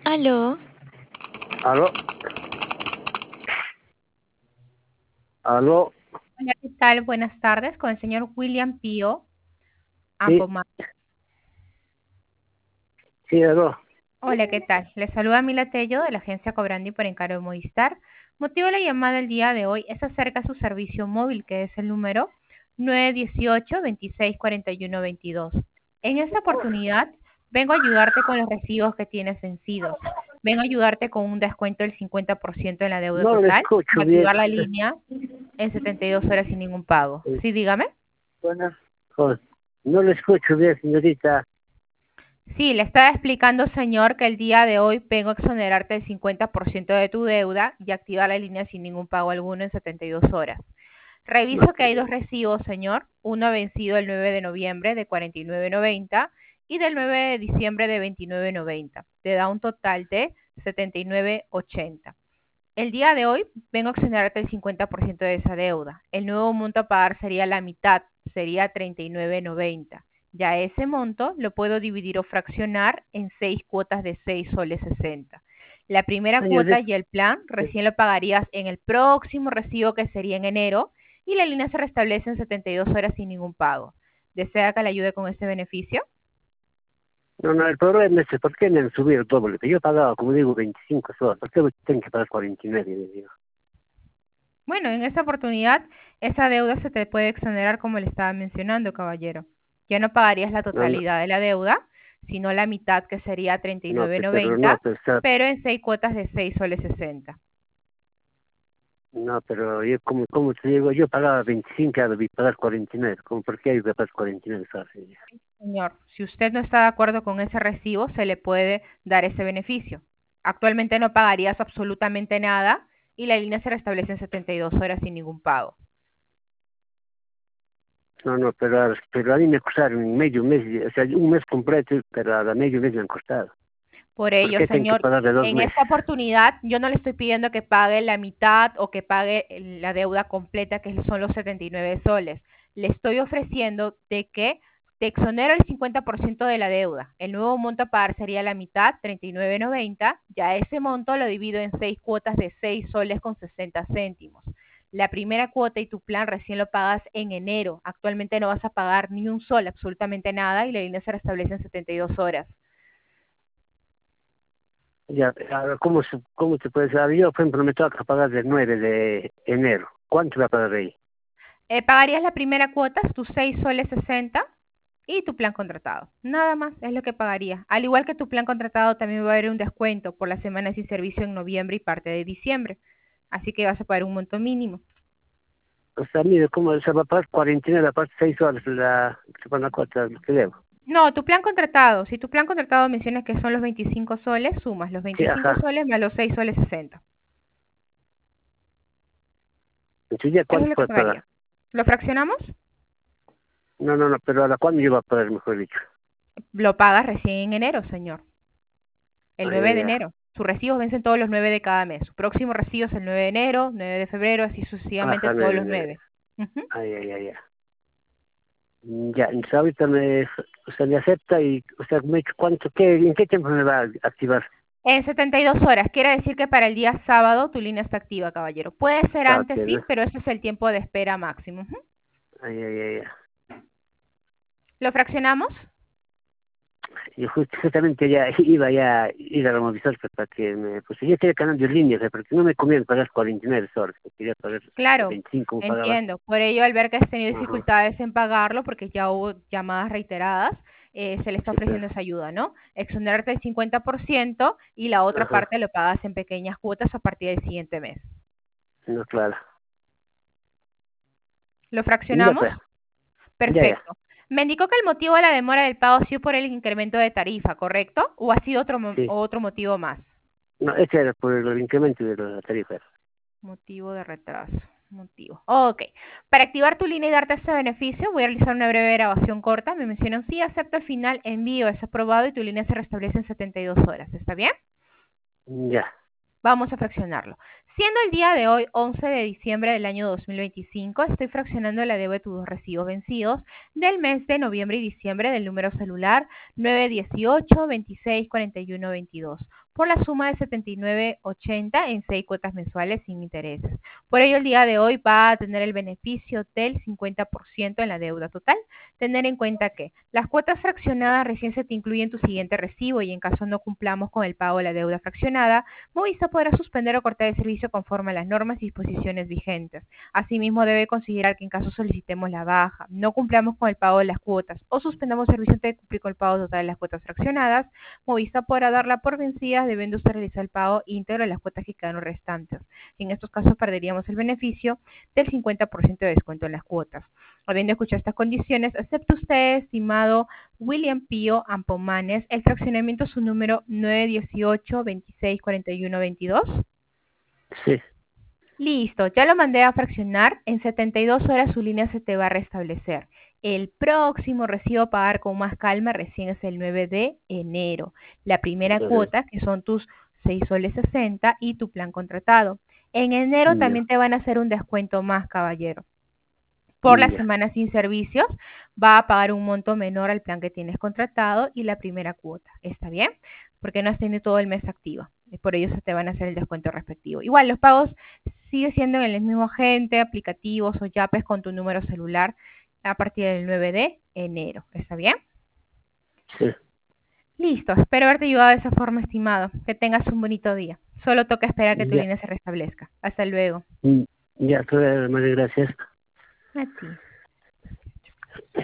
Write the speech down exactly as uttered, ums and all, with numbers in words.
Aló, Aló, aló, Hola, ¿qué tal? Buenas tardes, con el señor William Pío sí, Ampomar. sí, aló. Hola, ¿qué tal? Le saluda Mila Tello de la agencia Cobrandi por encargo de Movistar. Motivo de la llamada el día de hoy es acerca de su servicio móvil, que es el número nueve uno ocho, veintiséis cuarenta y uno veintidós. En esta oportunidad, vengo a ayudarte con los recibos que tienes vencidos. Vengo a ayudarte con un descuento del cincuenta por ciento en la deuda No le total y escucho bien. activar la línea en setenta y dos horas sin ningún pago. Eh, Sí, dígame. Buenas. Joder, no le escucho bien, señorita. Sí, le estaba explicando, señor, que el día de hoy vengo a exonerarte el cincuenta por ciento de tu deuda y activar la línea sin ningún pago alguno en setenta y dos horas. No, Reviso que hay dos recibos, señor. Uno vencido el nueve de noviembre de cuarenta y nueve noventa y del nueve de diciembre de veintinueve noventa. Te da un total de setenta y nueve ochenta. El día de hoy vengo a exonerarte el cincuenta por ciento de esa deuda. El nuevo monto a pagar sería la mitad, sería treinta y nueve noventa. Ya ese monto lo puedo dividir o fraccionar en seis cuotas de seis soles sesenta. La primera cuota señorita, y el plan recién lo pagarías en el próximo recibo, que sería en enero, y la línea se restablece en setenta y dos horas sin ningún pago. ¿Desea que le ayude con este beneficio? no, no, el problema es por qué me han subido el doble. Que yo pagaba, como digo, veinticinco soles. ¿Por qué tengo que pagar cuarenta y nueve? Le digo. Bueno, en esta oportunidad, esa deuda se te puede exonerar como le estaba mencionando, caballero. Ya no pagarías la No, no, totalidad de la deuda, sino la mitad, que sería no, pe- pero treinta y nueve noventa, no, pero, está- pero en seis cuotas de seis soles sesenta. no, pero yo, como, como te digo, yo pagaba veinticinco, ahora voy a pagar cuarenta y nueve. ¿Cómo, ¿Por qué hay que pagar cuarenta y nueve soles? Señor, si usted no está de acuerdo con ese recibo, se le puede dar ese beneficio. Actualmente no pagarías absolutamente nada y la línea se restablece en setenta y dos horas sin ningún pago. No, no, pero, pero a mí me costaron medio mes, o sea, un mes completo, pero a medio mes me han costado. Por ¿Por ello, qué tengo que señor, pagar de dos en meses? esta oportunidad yo no le estoy pidiendo que pague la mitad o que pague la deuda completa, que son los setenta y nueve soles. Le estoy ofreciendo de que te exonero el cincuenta por ciento de la deuda. El nuevo monto a pagar sería la mitad, treinta y nueve noventa. Ya ese monto lo divido en seis cuotas de seis soles con sesenta céntimos. La primera cuota y tu plan recién lo pagas en enero. Actualmente no vas a pagar ni un sol, absolutamente nada, y la línea se restablece en setenta y dos horas. Ya, ahora, ¿cómo se, cómo se puede saber? Yo, por ejemplo, me toca pagar el nueve de enero. ¿Cuánto voy a pagar ahí? Eh, pagarías la primera cuota, tus seis soles sesenta y tu plan contratado. Nada más es lo que pagarías. Al igual que tu plan contratado, también va a haber un descuento por las semanas sin servicio en noviembre y parte de diciembre. Así que vas a pagar un monto mínimo. O sea, mire, ¿cómo se va a pagar cuarenta y nueve, aparte seis horas la segunda cuota que debo? No, tu plan contratado. Si tu plan contratado mencionas que son los veinticinco soles, sumas los Sí, veinticinco ajá. soles más los seis soles sesenta. Entonces, ¿ya Eso es cuánto lo que puedo pagar? pagaría. ¿Lo fraccionamos? No, no, no, pero ¿a la cuándo yo voy a pagar, mejor dicho? Lo pagas recién en enero, señor. El Ah, ya, nueve de ya. enero. Sus recibos vencen todos los nueve de cada mes. Su próximo recibo es el nueve de enero, nueve de febrero, así sucesivamente Ajá, todos nueve, los nueve. nueve. Ujú. Ah, ya, ya, ya. Mm, Ya, entonces ahorita me, o sea, me acepta y, o sea, me, ¿cuánto, qué, en qué tiempo me va a activar? En setenta y dos horas, quiere decir que para el día sábado tu línea está activa, caballero. Puede ser Ah, antes, ok, sí, ¿no? pero ese es el tiempo de espera máximo. Ujú. Ah, ya, ya, ya. ¿Lo fraccionamos? Yo just- justamente ya iba ya a ir a la Movistar pues, para que me... Pues yo quería canal de línea, o sea, porque no me conviene pagar cuarenta y nueve soles, que quería pagar Claro, veinticinco como pagaba. entiendo. Por ello, al ver que has tenido Ajá, dificultades en pagarlo, porque ya hubo llamadas reiteradas, eh, se le está sí, pues, ofreciendo esa ayuda, ¿no? Exonerarte el cincuenta por ciento y la otra ajá, parte lo pagas en pequeñas cuotas a partir del siguiente mes. no, claro. ¿Lo Ya, fraccionamos? pues, ya, ya. Perfecto. Me indicó que el motivo de la demora del pago ha sido por el incremento de tarifa, ¿correcto? ¿O ha sido otro, mo- Sí. otro motivo más? No, ese era por el incremento de la tarifa. Motivo de retraso. Motivo. Ok. Para activar tu línea y darte este beneficio, voy a realizar una breve grabación corta. Me mencionan sí, acepto al final, envío, es aprobado y tu línea se restablece en setenta y dos horas. ¿Está bien? Ya. Vamos a fraccionarlo. Siendo el día de hoy once de diciembre del año dos mil veinticinco, estoy fraccionando la deuda de tus dos recibos vencidos del mes de noviembre y diciembre del número celular nueve dieciocho, veintiséis, cuarenta y uno, veintidós por la suma de setenta y nueve ochenta en seis cuotas mensuales sin intereses. Por ello, el día de hoy va a tener el beneficio del cincuenta por ciento en la deuda total. Tener en cuenta que las cuotas fraccionadas recién se te incluyen en tu siguiente recibo y en caso no cumplamos con el pago de la deuda fraccionada, Movisa podrá suspender o cortar el servicio conforme a las normas y disposiciones vigentes. Asimismo, debe considerar que en caso solicitemos la baja, no cumplamos con el pago de las cuotas o suspendamos el servicio antes de cumplir con el pago total de las cuotas fraccionadas, Movisa podrá darla por vencidas debiendo usted realizar el pago íntegro de las cuotas que quedaron restantes. En estos casos perderíamos el beneficio del cincuenta por ciento de descuento en las cuotas. Habiendo escuchado estas condiciones, ¿acepta usted, estimado William Pío Ampomanes, el fraccionamiento su número nueve dieciocho, veintiséis, cuarenta y uno, veintidós? Sí. Listo, ya lo mandé a fraccionar. En setenta y dos horas su línea se te va a restablecer. El próximo recibo a pagar con más calma recién es el nueve de enero. La primera Ujú. cuota, que son tus seis soles sesenta y tu plan contratado. En enero Ya. también te van a hacer un descuento más, caballero. Por las Ya. semanas sin servicios, va a pagar un monto menor al plan que tienes contratado y la primera cuota. ¿Está bien? Porque no has tenido todo el mes activo. Y por ello se te van a hacer el descuento respectivo. Igual, los pagos siguen siendo en el mismo agente, aplicativos o yapes con tu número celular a partir del nueve de enero. ¿Está bien? Sí. Listo. Espero haberte ayudado de esa forma, estimado. Que tengas un bonito día. Solo toca esperar que tu Ya. línea se restablezca. Hasta luego. Mm, Ya, María, gracias. A ti.